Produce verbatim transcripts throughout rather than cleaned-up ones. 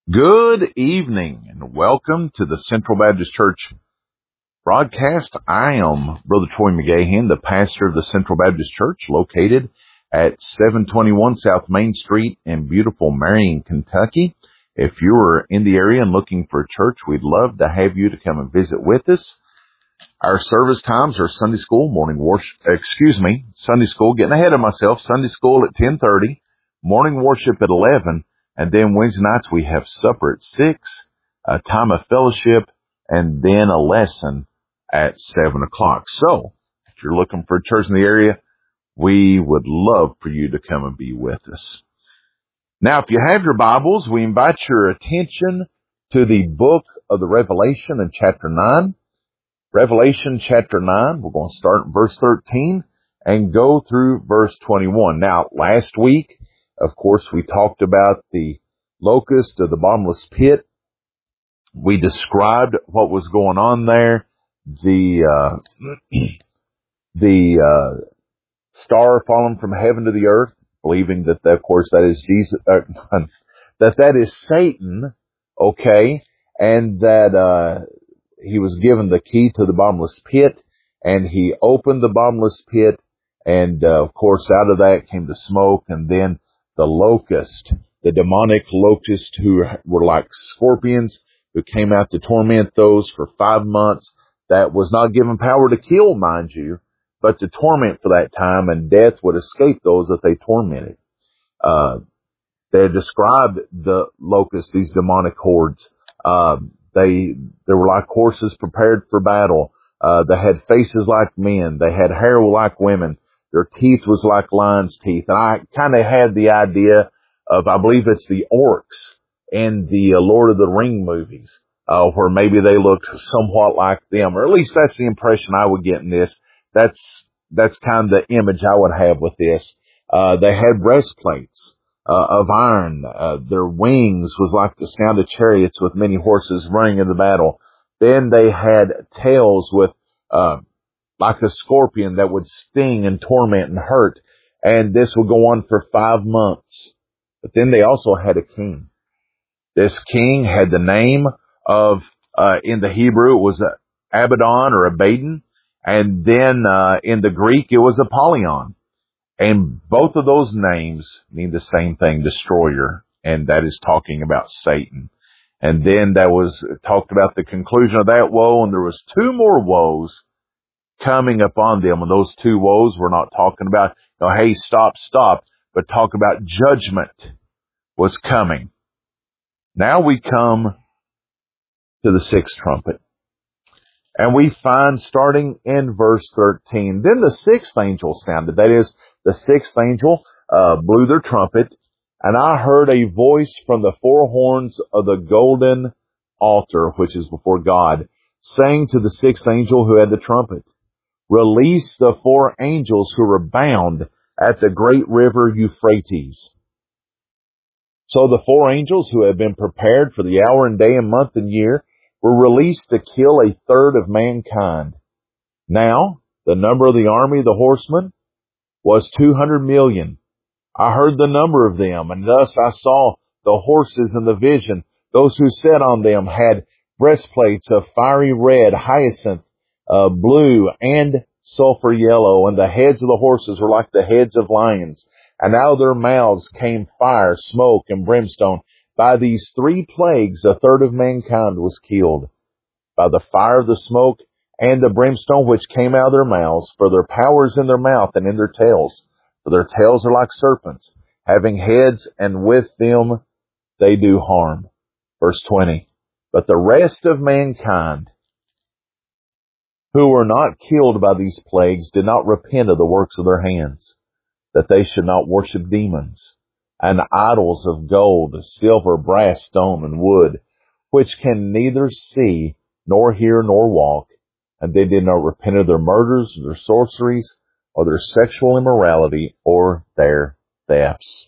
Good evening and welcome to the Central Baptist Church broadcast. I am Brother Troy McGahan, the pastor of the Central Baptist Church located at seven twenty-one South Main Street in beautiful Marion, Kentucky. If you're in the area and looking for a church, we'd love to have you to come and visit with us. Our service times are Sunday school, morning worship, excuse me, Sunday school, getting ahead of myself, Sunday school at ten thirty, morning worship at eleven, and then Wednesday nights we have supper at six, a time of fellowship, and then a lesson at seven o'clock. So, if you're looking for a church in the area, we would love for you to come and be with us. Now, if you have your Bibles, we invite your attention to the book of the Revelation in chapter nine. Revelation chapter nine, we're going to start in verse thirteen and go through verse twenty-one. Now, last week, of course, we talked about the locust of the bottomless pit. We described what was going on there. The, uh, the, uh, star falling from heaven to the earth, believing that, of course, that is Jesus, uh, that that is Satan, okay, and that, uh, he was given the key to the bottomless pit, and he opened the bottomless pit, and, uh, of course, out of that came the smoke, and then the locust, the demonic locusts who were like scorpions, who came out to torment those for five months. That was not given power to kill, mind you, but to torment for that time, and death would escape those that they tormented. Uh, they described the locusts, these demonic hordes. Uh, they, they were like horses prepared for battle. Uh, they had faces like men. They had hair like women. Their teeth was like lion's teeth. And I kind of had the idea of, I believe it's the orcs in the uh, Lord of the Ring movies, uh, where maybe they looked somewhat like them, or at least that's the impression I would get in this. That's, that's kind of the image I would have with this. Uh, they had breastplates, uh, of iron. Uh, their wings was like the sound of chariots with many horses running into battle. Then they had tails with, uh, like a scorpion that would sting and torment and hurt. And this would go on for five months. But then they also had a king. This king had the name of, uh, in the Hebrew, it was Abaddon or Abaddon. And then, uh, in the Greek, it was Apollyon. And both of those names mean the same thing, destroyer. And that is talking about Satan. And then that was talked about the conclusion of that woe. And there was two more woes coming upon them. And those two woes, we're not talking about, you know, hey, stop, stop, but talk about judgment was coming. Now we come to the sixth trumpet. And we find, starting in verse thirteen, then the sixth angel sounded. That is, the sixth angel uh, blew their trumpet, and I heard a voice from the four horns of the golden altar, which is before God, saying to the sixth angel who had the trumpet, release the four angels who were bound at the great river Euphrates. So the four angels who had been prepared for the hour and day and month and year were released to kill a third of mankind. Now, the number of the army of the horsemen was two hundred million. I heard the number of them, and thus I saw the horses in the vision. Those who sat on them had breastplates of fiery red, hyacinth, uh, blue, and sulfur yellow, and the heads of the horses were like the heads of lions. And out of their mouths came fire, smoke, and brimstone. By these three plagues, a third of mankind was killed. By the fire, the smoke, and the brimstone which came out of their mouths, for their power is in their mouth and in their tails. For their tails are like serpents, having heads, and with them they do harm. Verse twenty. But the rest of mankind, who were not killed by these plagues, did not repent of the works of their hands, that they should not worship demons, and idols of gold, silver, brass, stone, and wood, which can neither see, nor hear, nor walk. And they did not repent of their murders, or their sorceries, or their sexual immorality, or their thefts.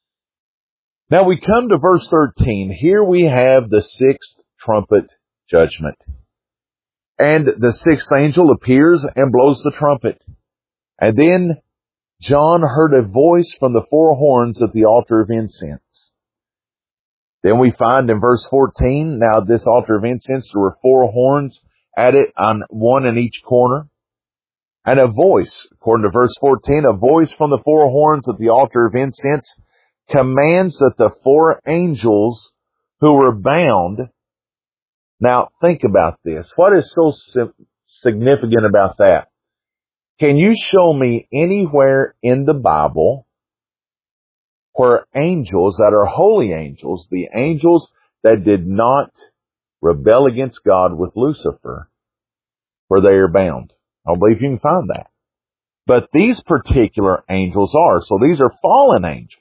Now we come to verse thirteen. Here we have the sixth trumpet judgment. And the sixth angel appears and blows the trumpet. And then John heard a voice from the four horns at the altar of incense. Then we find in verse fourteen, now this altar of incense, there were four horns at it, on one in each corner. And a voice, according to verse fourteen, a voice from the four horns of the altar of incense commands that the four angels who were bound. Now think about this. What is so significant about that? Can you show me anywhere in the Bible where angels that are holy angels, the angels that did not rebel against God with Lucifer, where they are bound? I don't believe you can find that. But these particular angels are. So these are fallen angels.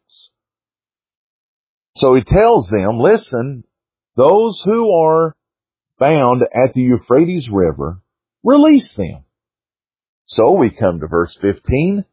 So he tells them, listen, those who are bound at the Euphrates River, release them. So we come to verse fifteen.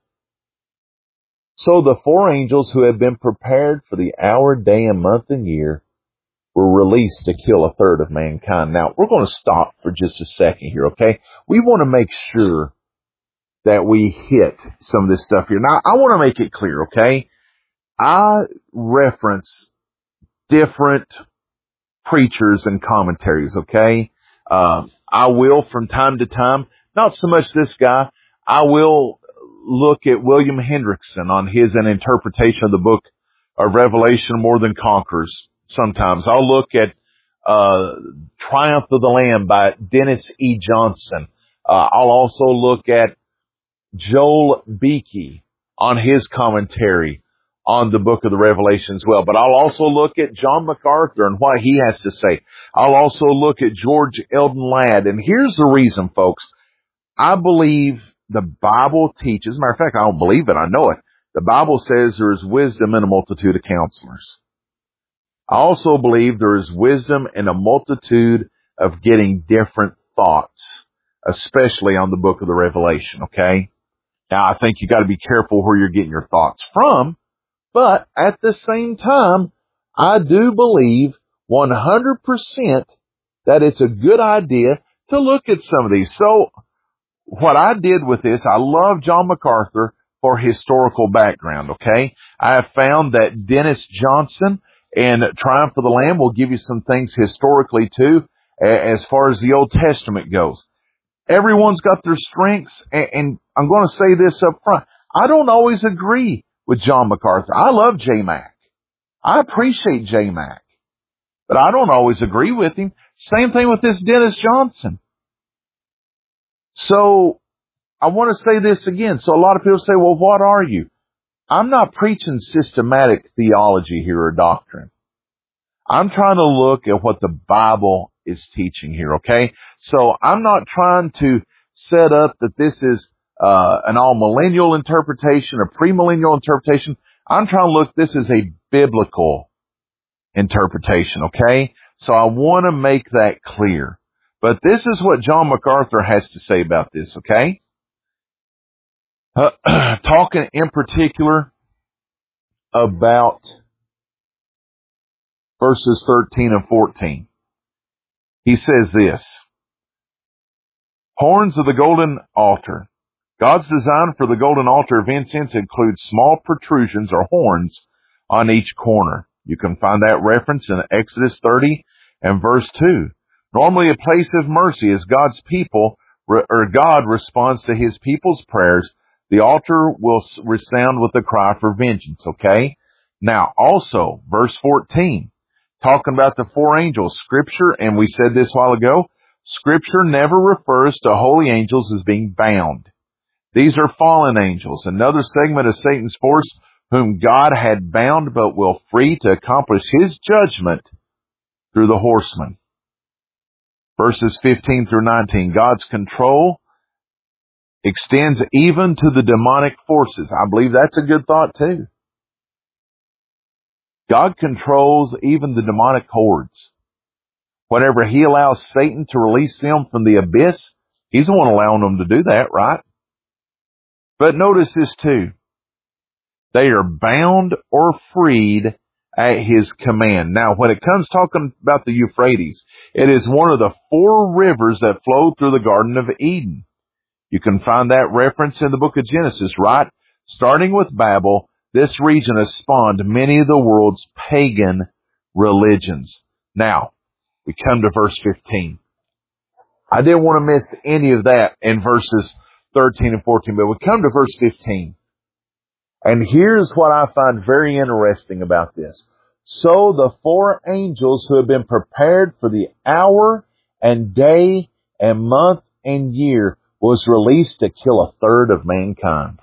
So the four angels who had been prepared for the hour, day, and month and year were released to kill a third of mankind. Now, we're going to stop for just a second here, okay? We want to make sure that we hit some of this stuff here. Now, I want to make it clear, okay? I reference different preachers and commentaries, okay? Uh, I will from time to time, not so much this guy, I will look at William Hendrickson on his an interpretation of the book of Revelation, More Than Conquerors. Sometimes I'll look at uh Triumph of the Lamb by Dennis E. Johnson. Uh, I'll also look at Joel Beakey on his commentary on the book of the Revelation as well. But I'll also look at John MacArthur and what he has to say. I'll also look at George Eldon Ladd. And here's the reason, folks. I believe the Bible teaches, matter of fact, I don't believe it, I know it. The Bible says there is wisdom in a multitude of counselors. I also believe there is wisdom in a multitude of getting different thoughts, especially on the book of the Revelation, okay? Now, I think you got to be careful where you're getting your thoughts from, but at the same time, I do believe one hundred percent that it's a good idea to look at some of these. So, what I did with this, I love John MacArthur for historical background, okay? I have found that Dennis Johnson and Triumph of the Lamb will give you some things historically too, as far as the Old Testament goes. Everyone's got their strengths, and I'm going to say this up front. I don't always agree with John MacArthur. I love J Mac. I appreciate J Mac. But I don't always agree with him. Same thing with this Dennis Johnson. So, I want to say this again. So a lot of people say, well, what are you? I'm not preaching systematic theology here or doctrine. I'm trying to look at what the Bible is teaching here, okay? So I'm not trying to set up that this is uh an all-millennial interpretation, a premillennial interpretation. I'm trying to look, this is a biblical interpretation, okay? So I want to make that clear. But this is what John MacArthur has to say about this, okay? Uh, talking in particular about verses thirteen and fourteen. He says this, horns of the golden altar. God's design for the golden altar of incense includes small protrusions or horns on each corner. You can find that reference in Exodus thirty and verse two. Normally a place of mercy as God's people, or God responds to his people's prayers. The altar will resound with a cry for vengeance, okay? Now, also, verse fourteen, talking about the four angels, Scripture, and we said this a while ago, Scripture never refers to holy angels as being bound. These are fallen angels, another segment of Satan's force whom God had bound but will free to accomplish his judgment through the horsemen. Verses fifteen through nineteen, God's control extends even to the demonic forces. I believe that's a good thought too. God controls even the demonic hordes. Whenever he allows Satan to release them from the abyss, he's the one allowing them to do that, right? But notice this too. They are bound or freed at his command. Now, when it comes talking about the Euphrates, it is one of the four rivers that flow through the Garden of Eden. You can find that reference in the book of Genesis, right? Starting with Babel, this region has spawned many of the world's pagan religions. Now, we come to verse fifteen. I didn't want to miss any of that in verses thirteen and fourteen, but we come to verse fifteen. And here's what I find very interesting about this. So the four angels who have been prepared for the hour and day and month and year was released to kill a third of mankind.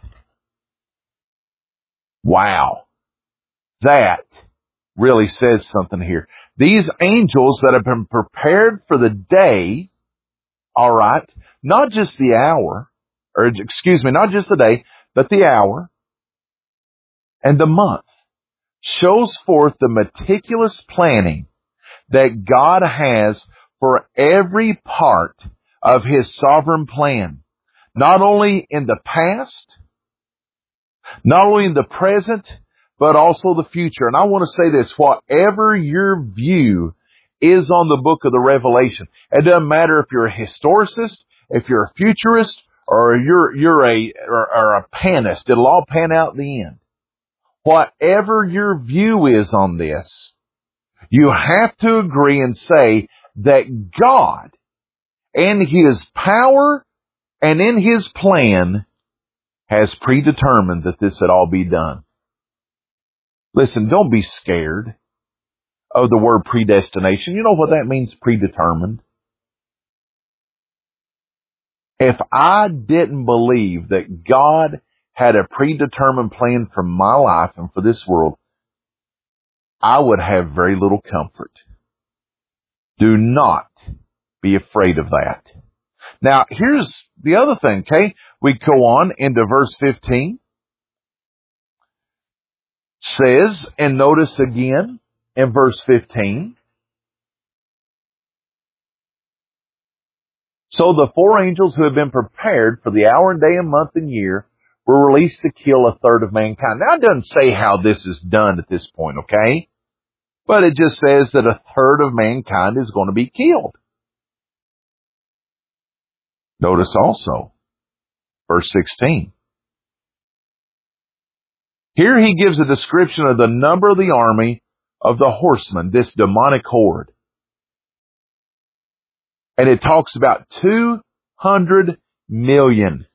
Wow. That really says something here. These angels that have been prepared for the day, all right, not just the hour, or excuse me, not just the day, but the hour and the month, shows forth the meticulous planning that God has for every part of His sovereign plan, not only in the past, not only in the present, but also the future. And I want to say this, whatever your view is on the book of the Revelation, it doesn't matter if you're a historicist, if you're a futurist, or you're, you're a, or, or a panist, it'll all pan out in the end. Whatever your view is on this, you have to agree and say that God, in His power and in His plan, has predetermined that this would all be done. Listen, don't be scared of the word predestination. You know what that means, predetermined? If I didn't believe that God had a predetermined plan for my life and for this world, I would have very little comfort. Do not be afraid of that. Now, here's the other thing, okay? We go on into verse fifteen. Says, and notice again in verse fifteen, so the four angels who have been prepared for the hour and day and month and year were released to kill a third of mankind. Now, it doesn't say how this is done at this point, okay? But it just says that a third of mankind is going to be killed. Notice also, verse sixteen. Here he gives a description of the number of the army of the horsemen, this demonic horde. And it talks about two hundred million.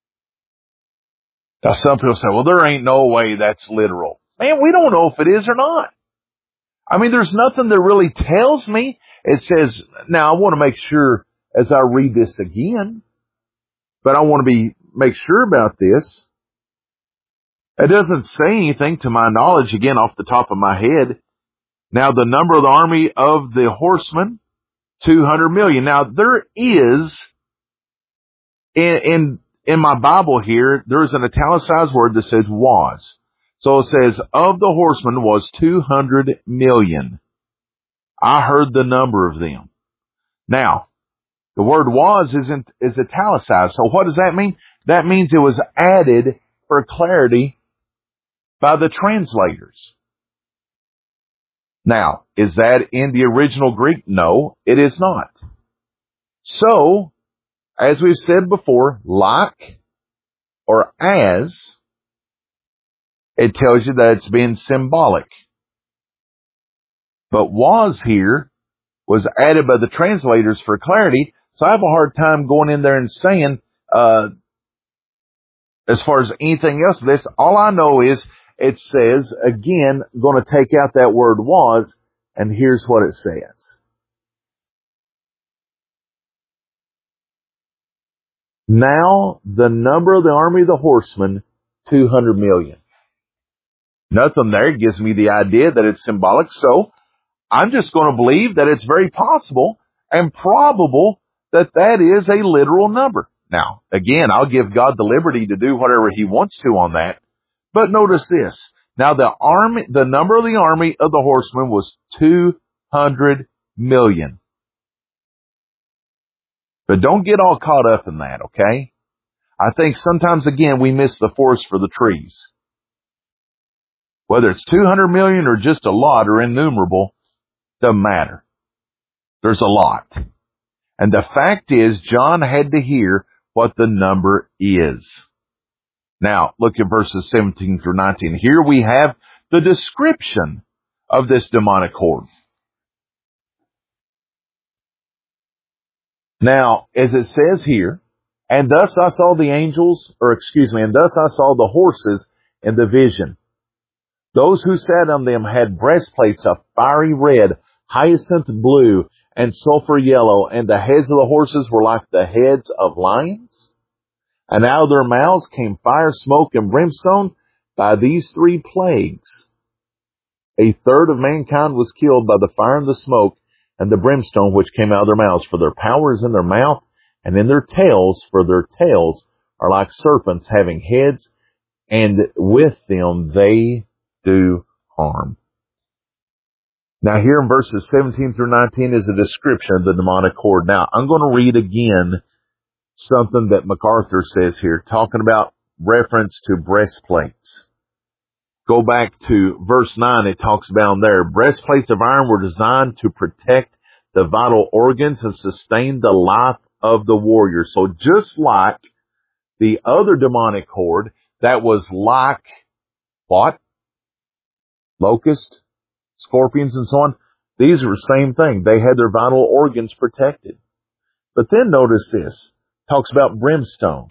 Now some people say, well, there ain't no way that's literal. Man, we don't know if it is or not. I mean, there's nothing that really tells me. It says, now I want to make sure as I read this again, but I want to be make sure about this. It doesn't say anything to my knowledge, again, off the top of my head. Now, the number of the army of the horsemen, two hundred million. Now, there is, in, in, in my Bible here, there is an italicized word that says was. So it says, of the horsemen was two hundred million. I heard the number of them. Now, the word was isn't, is italicized. So what does that mean? That means it was added for clarity by the translators. Now, is that in the original Greek? No, it is not. So, as we've said before, like or as, it tells you that it's being symbolic. But was here was added by the translators for clarity, so I have a hard time going in there and saying, uh, as far as anything else, this, all I know is it says, again, going to take out that word was, and here's what it says. Now, the number of the army of the horsemen, two hundred million. Nothing there gives me the idea that it's symbolic, so I'm just going to believe that it's very possible and probable that that is a literal number. Now, again, I'll give God the liberty to do whatever He wants to on that. But notice this. Now, the army, the number of the army of the horsemen was two hundred million. But don't get all caught up in that, okay? I think sometimes, again, we miss the forest for the trees. Whether it's two hundred million or just a lot or innumerable, doesn't matter. There's a lot. And the fact is, John had to hear what the number is. Now, look at verses seventeen through nineteen. Here we have the description of this demonic horde. Now, as it says here, and thus I saw the angels, or excuse me, and thus I saw the horses in the vision. Those who sat on them had breastplates of fiery red, hyacinth blue, and sulfur yellow, and the heads of the horses were like the heads of lions. And out of their mouths came fire, smoke, and brimstone. By these three plagues, a third of mankind was killed by the fire and the smoke and the brimstone which came out of their mouths. For their power is in their mouth and in their tails, for their tails are like serpents having heads, and with them they do harm. Now here in verses seventeen through nineteen is a description of the demonic horde. Now I'm going to read again something that MacArthur says here, talking about reference to breastplates. Go back to verse nine, it talks about there, breastplates of iron were designed to protect the vital organs and sustain the life of the warrior. So just like the other demonic horde that was like what? Locust, scorpions, and so on. These are the same thing. They had their vital organs protected. But then notice this. Talks about brimstone.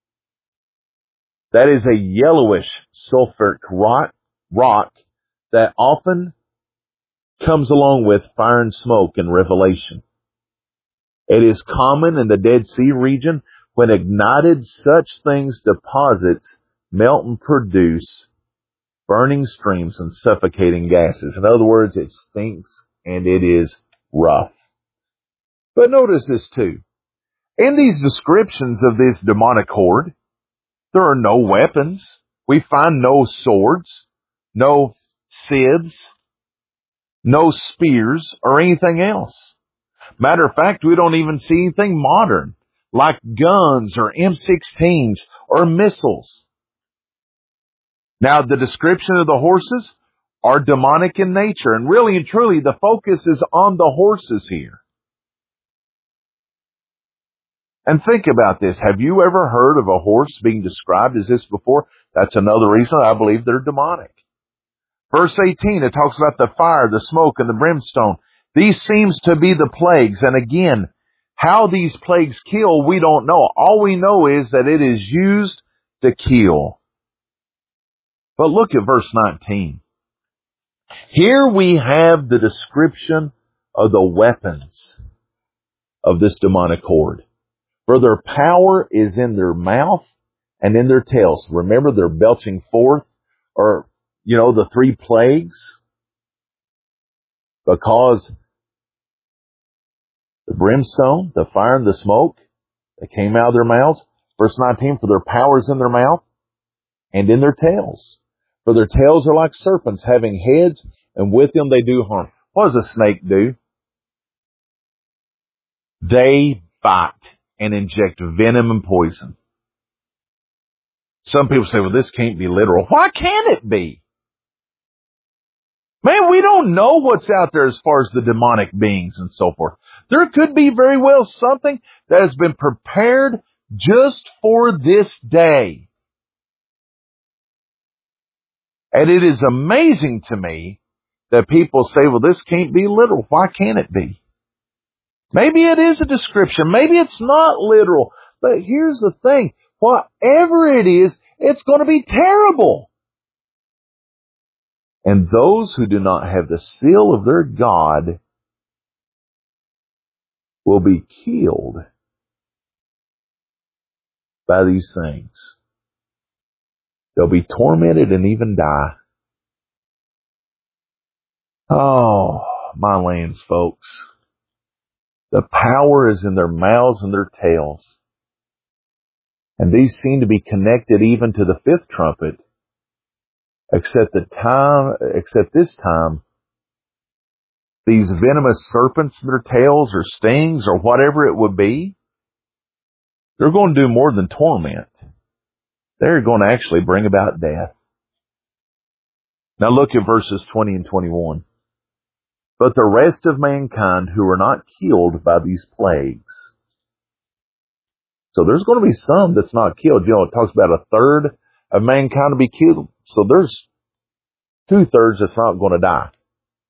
That is a yellowish sulfuric rock, rock that often comes along with fire and smoke in Revelation. It is common in the Dead Sea region. When ignited, such things deposits melt and produce burning streams and suffocating gases. In other words, it stinks and it is rough. But notice this too. In these descriptions of this demonic horde, there are no weapons. We find no swords, no scythes, no spears, or anything else. Matter of fact, we don't even see anything modern, like guns or M sixteens or missiles. Now, the description of the horses are demonic in nature, and really and truly, the focus is on the horses here. And think about this. Have you ever heard of a horse being described as this before? That's another reason I believe they're demonic. Verse eighteen, it talks about the fire, the smoke, and the brimstone. These seems to be the plagues. And again, how these plagues kill, we don't know. All we know is that it is used to kill. But look at verse nineteen. Here we have the description of the weapons of this demonic horde. For their power is in their mouth and in their tails. Remember, they're belching forth, or, you know, the three plagues. Because the brimstone, the fire, and the smoke that came out of their mouths. Verse nineteen, for their power is in their mouth and in their tails. For their tails are like serpents having heads, and with them they do harm. What does a snake do? They bite and inject venom and poison. Some people say, well, this can't be literal. Why can't it be? Man, we don't know what's out there as far as the demonic beings and so forth. There could be very well something that has been prepared just for this day. And it is amazing to me that people say, well, this can't be literal. Why can't it be? Maybe it is a description. Maybe it's not literal. But here's the thing. Whatever it is, it's going to be terrible. And those who do not have the seal of their God will be killed by these things. They'll be tormented and even die. Oh, my lands, folks. The power is in their mouths and their tails. And these seem to be connected even to the fifth trumpet. Except the time, except this time, these venomous serpents in their tails or stings or whatever it would be, they're going to do more than torment. They're going to actually bring about death. Now look at verses twenty and twenty-one. But the rest of mankind who are not killed by these plagues. So there's going to be some that's not killed. You know, it talks about a third of mankind to be killed. So there's two thirds that's not going to die.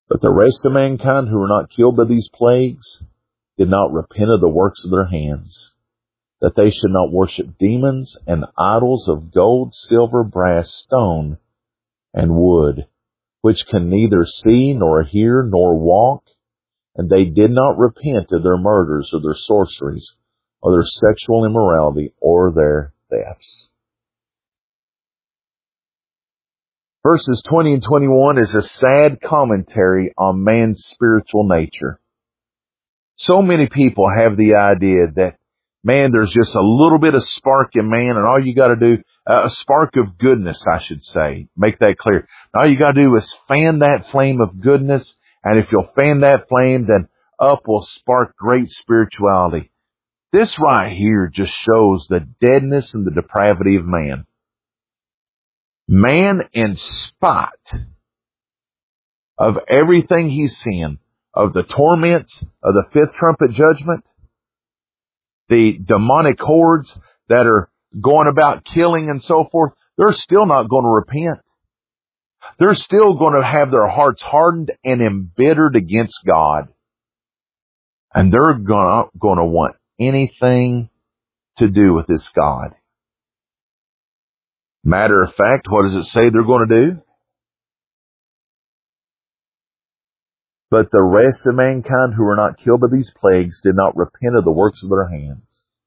But the rest of mankind who were not killed by these plagues did not repent of the works of their hands, that they should not worship demons and idols of gold, silver, brass, stone, and wood, which can neither see nor hear nor walk, and they did not repent of their murders or their sorceries or their sexual immorality or their thefts. Verses twenty and twenty-one is a sad commentary on man's spiritual nature. So many people have the idea that, man, there's just a little bit of spark in man, and all you got to do, uh, a spark of goodness, I should say, make that clear. All you got to do is fan that flame of goodness, and if you'll fan that flame, then up will spark great spirituality. This right here just shows the deadness and the depravity of man. Man, in spite of everything he's seen, of the torments of the fifth trumpet judgment, the demonic hordes that are going about killing and so forth, they're still not going to repent. They're still going to have their hearts hardened and embittered against God. And they're going to, going to want anything to do with this God. Matter of fact, what does it say they're going to do? But the rest of mankind who were not killed by these plagues did not repent of the works of their hands,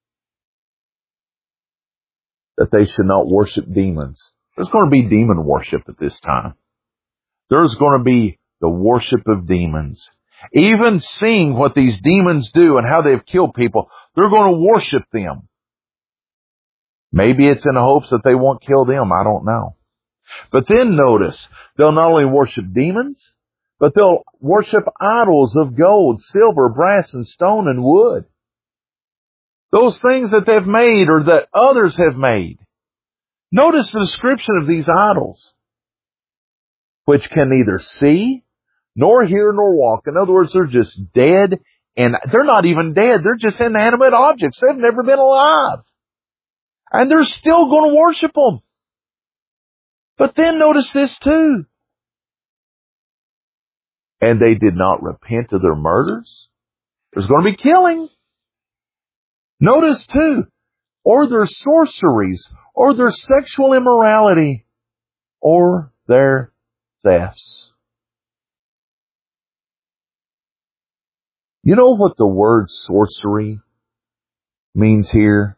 that they should not worship demons. There's going to be demon worship at this time. There's going to be the worship of demons. Even seeing what these demons do and how they've killed people, they're going to worship them. Maybe it's in the hopes that they won't kill them. I don't know. But then notice, they'll not only worship demons, but they'll worship idols of gold, silver, brass, and stone, and wood. Those things that they've made or that others have made. Notice the description of these idols, which can neither see, nor hear, nor walk. In other words, they're just dead, and they're not even dead. They're just inanimate objects. They've never been alive. And they're still going to worship them. But then notice this too. And they did not repent of their murders. There's going to be killing. Notice too, or their sorceries, or their sexual immorality, or their thefts. You know what the word sorcery means here?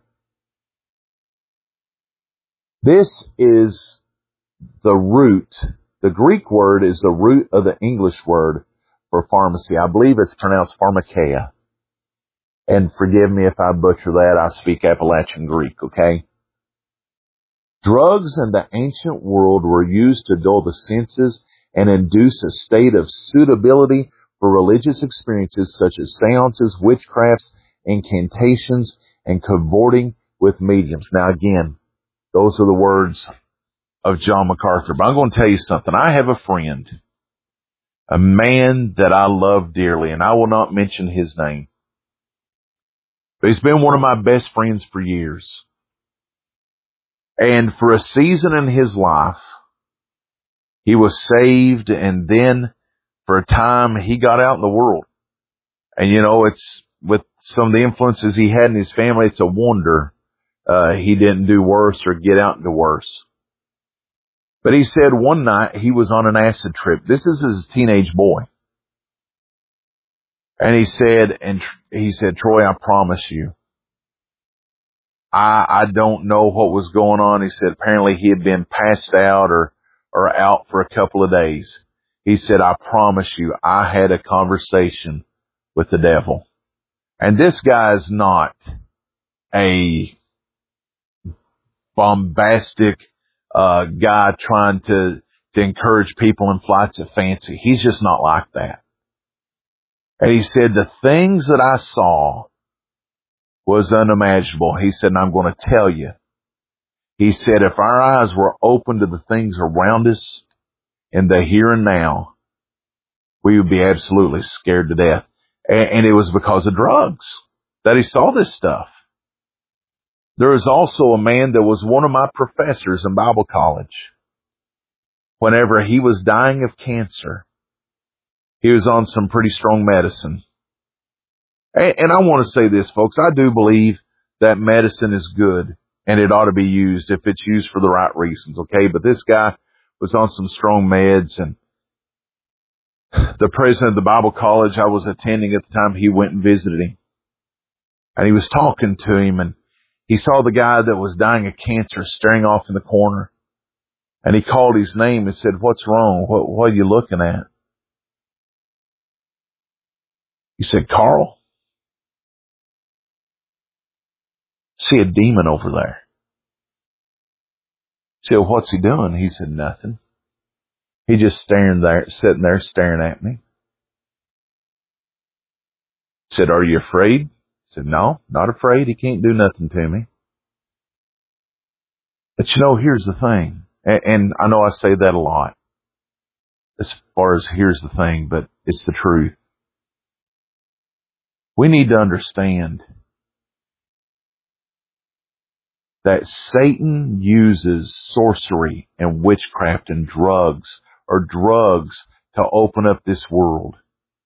This is the root. The Greek word is the root of the English word for pharmacy. I believe it's pronounced pharmakeia. And forgive me if I butcher that. I speak Appalachian Greek, okay? Drugs in the ancient world were used to dull the senses and induce a state of suitability for religious experiences such as seances, witchcrafts, incantations, and cavorting with mediums. Now again, those are the words of John MacArthur. But I'm going to tell you something. I have a friend, a man that I love dearly, and I will not mention his name. But he's been one of my best friends for years. And for a season in his life, he was saved, and then for a time he got out in the world. And you know, it's with some of the influences he had in his family, it's a wonder uh, he didn't do worse or get out into worse. But he said one night he was on an acid trip. This is his teenage boy. And he said, and he said, Troy, I promise you, I, I don't know what was going on. He said apparently he had been passed out or, or out for a couple of days. He said, I promise you, I had a conversation with the devil. And this guy is not a bombastic uh guy trying to, to encourage people in flights of fancy. He's just not like that. And he said, the things that I saw was unimaginable. He said, and I'm going to tell you. He said, if our eyes were open to the things around us in the here and now, we would be absolutely scared to death. And, and it was because of drugs that he saw this stuff. There is also a man that was one of my professors in Bible college. Whenever he was dying of cancer, He was on some pretty strong medicine. And, and I want to say this, folks. I do believe that medicine is good and it ought to be used if it's used for the right reasons, okay? But this guy was on some strong meds, and the president of the Bible college I was attending at the time, he went and visited him. And he was talking to him, and he saw the guy that was dying of cancer staring off in the corner. And he called his name and said, "What's wrong? What, what are you looking at?" He said, "Carl, see a demon over there." He said, "What's he doing?" He said, "Nothing. He just staring there, sitting there staring at me." He said, "Are you afraid?" I said, "No, not afraid. He can't do nothing to me." But you know, here's the thing, and, and I know I say that a lot as far as here's the thing, but it's the truth. We need to understand that Satan uses sorcery and witchcraft and drugs or drugs to open up this world.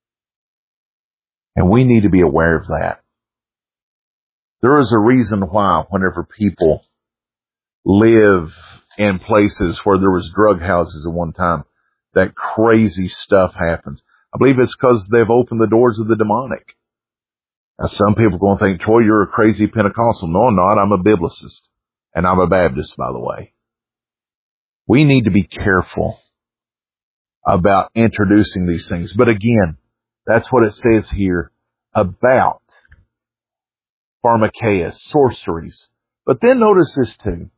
And we need to be aware of that. There is a reason why whenever people live in places where there was drug houses at one time, that crazy stuff happens. I believe it's because they've opened the doors of the demonic. Now, some people are going to think, "Troy, you're a crazy Pentecostal." No, I'm not. I'm a biblicist. And I'm a Baptist, by the way. We need to be careful about introducing these things. But again, that's what it says here about pharmakeia, sorceries. But then notice this too.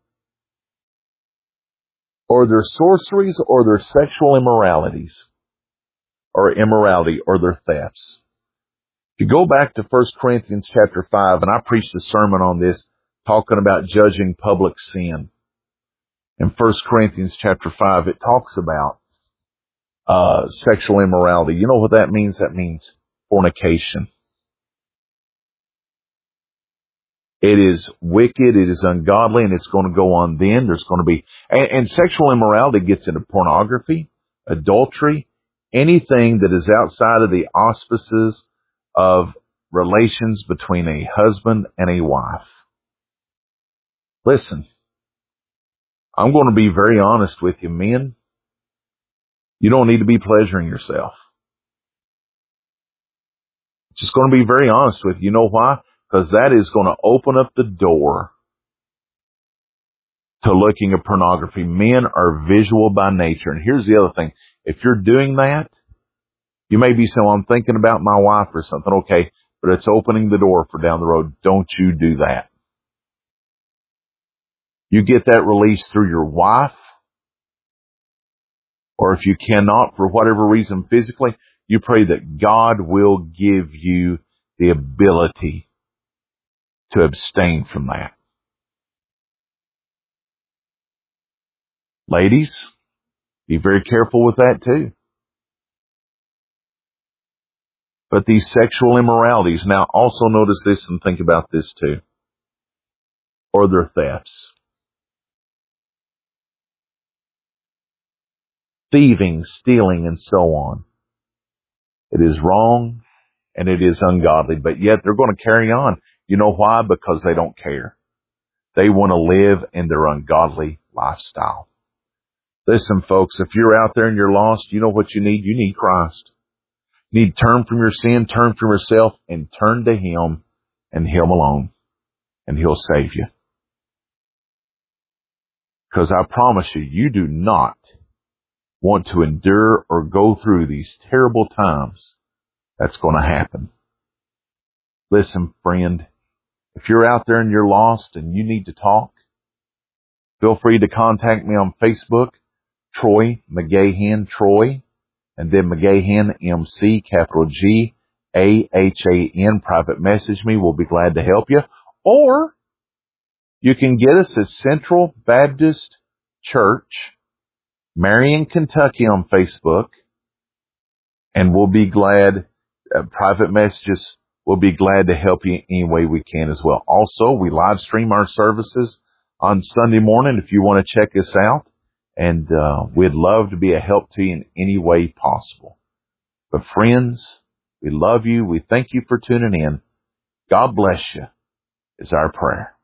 Or they're sorceries, or they're sexual immoralities, or immorality, or they're thefts. If you go back to First Corinthians chapter five, and I preached a sermon on this, talking about judging public sin. In First Corinthians chapter five, it talks about uh sexual immorality. You know what that means? That means fornication. It is wicked, it is ungodly, and it's going to go on then. There's going to be, and, and sexual immorality gets into pornography, adultery, anything that is outside of the auspices of relations between a husband and a wife. Listen, I'm going to be very honest with you, men. You don't need to be pleasuring yourself. Just going to be very honest with you. You know why? Because that is going to open up the door to looking at pornography. Men are visual by nature. And here's the other thing. If you're doing that, you may be saying, "Well, I'm thinking about my wife or something." Okay, but it's opening the door for down the road. Don't you do that. You get that release through your wife, or if you cannot, for whatever reason physically, you pray that God will give you the ability to abstain from that. Ladies, be very careful with that too. But these sexual immoralities, now also notice this and think about this too. Or their thefts. Thieving, stealing, and so on. It is wrong and it is ungodly, but yet they're going to carry on. You know why? Because they don't care. They want to live in their ungodly lifestyle. Listen, folks, if you're out there and you're lost, you know what you need? You need Christ. You need to turn from your sin, turn from yourself, and turn to Him and Him alone. And He'll save you. Because I promise you, you do not want to endure or go through these terrible times that's going to happen. Listen, friend, if you're out there and you're lost and you need to talk, feel free to contact me on Facebook, Troy McGahan, Troy, and then McGahan, M C, capital G, A H A N. Private message me. We'll be glad to help you. Or you can get us at Central Baptist Church, Marion, Kentucky on Facebook, and we'll be glad, uh, private messages, we'll be glad to help you any way we can as well. Also, we live stream our services on Sunday morning if you want to check us out, and uh, we'd love to be a help to you in any way possible. But friends, we love you. We thank you for tuning in. God bless you is our prayer.